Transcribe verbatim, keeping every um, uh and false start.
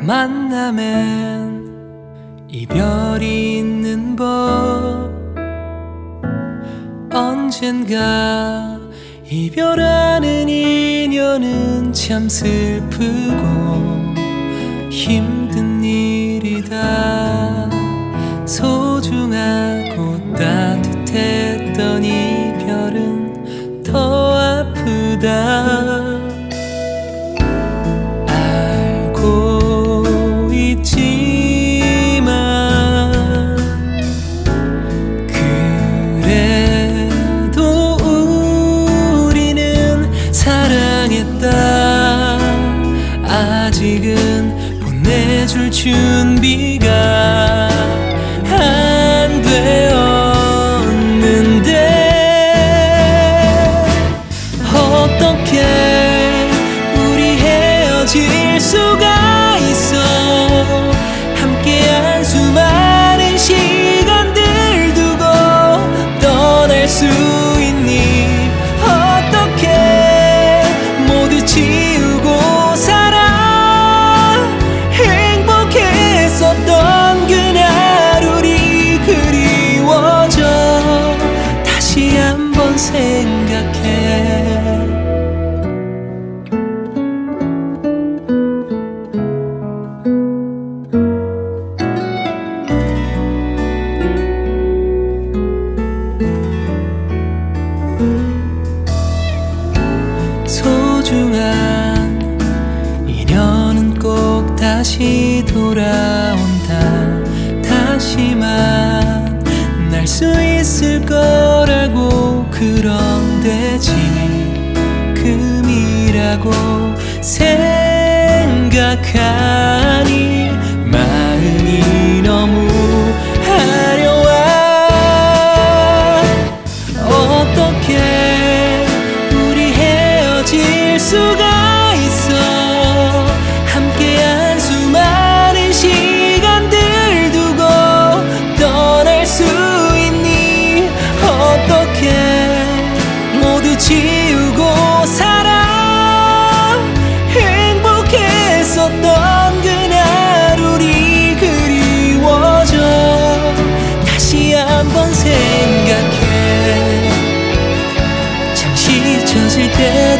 만남엔 이별이 있는 법. 언젠가 이별하는 인연은 참 슬프고 힘든 일이다. 소중하고 따뜻했던 이별은 더 아프다. 알고 있지만 그래도 우리는 사랑했다. 아직은 보내줄 준비가 안 되었는데 어떻게 우리 헤어질 수가 있어. 함께한 수많은 시간들 두고 떠날 수 있니. 어떻게 모두 지우고 살아. 행복했었던 그날 우리 그리워져. 다시 한번 생각해. 소중한 인연은 꼭 다시 돌아온다. 다시 만날 수 있을 거라고. 그런데 지금이라고 생각하니 마음이 너무 아려와. 어떻게 우리 헤어질 수가 있어. 함께한 수많은 시간들 두고 떠날 수 있니. 어떻게 모두 지우고 살아. 행복했었던 그날 우리 그리워져. 다시 한번 생각해. 잠시 젖을 때